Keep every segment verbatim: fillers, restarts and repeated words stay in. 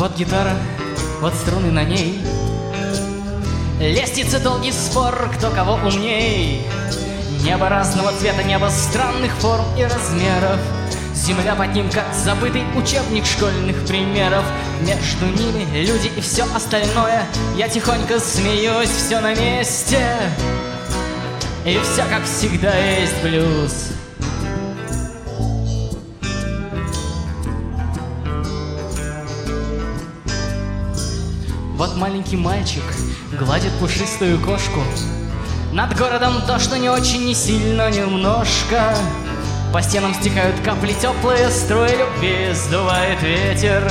Вот гитара, вот струны на ней, лестница, долгий спор, кто кого умней. Небо разного цвета, небо странных форм и размеров. Земля под ним, как забытый учебник школьных примеров. Между ними люди и все остальное. Я тихонько смеюсь, все на месте. И все, как всегда, есть блюз. Вот маленький мальчик гладит пушистую кошку. Над городом дождь, но не очень, не сильно, немножко. По стенам стекают капли, теплые струи любви. Сдувает ветер,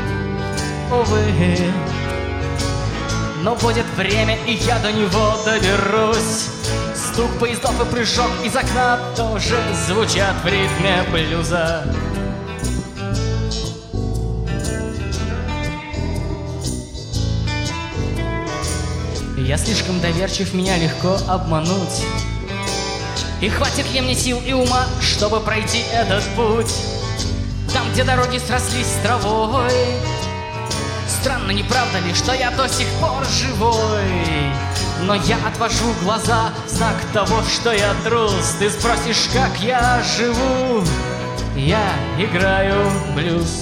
увы. Но будет время, и я до него доберусь. Стук поездов и прыжок из окна тоже звучат в ритме блюза. Я слишком доверчив, меня легко обмануть. И хватит ли мне сил и ума, чтобы пройти этот путь? Там, где дороги срослись с травой. Странно, не правда ли, что я до сих пор живой? Но я отвожу глаза в знак того, что я трус. Ты спросишь, как я живу? Я играю блюз.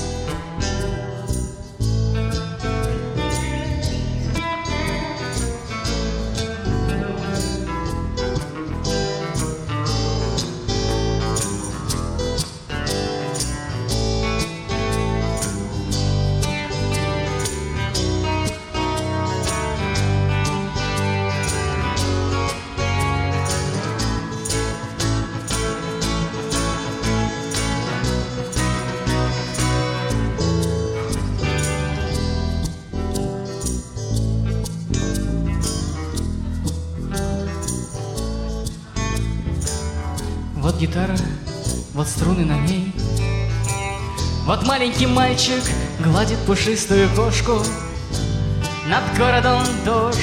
Вот гитара, вот струны на ней. Вот маленький мальчик гладит пушистую кошку. Над городом дождь.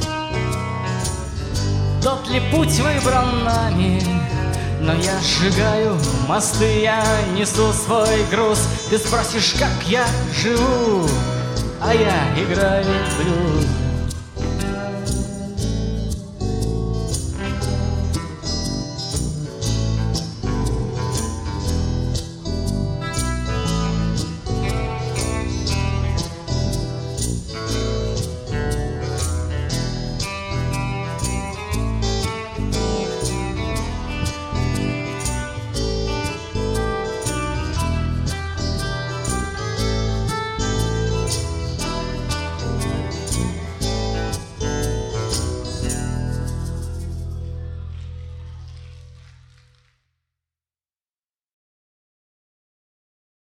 Тот ли путь выбран нами? Но я сжигаю мосты, я несу свой груз. Ты спросишь, как я живу? А я играю блюз.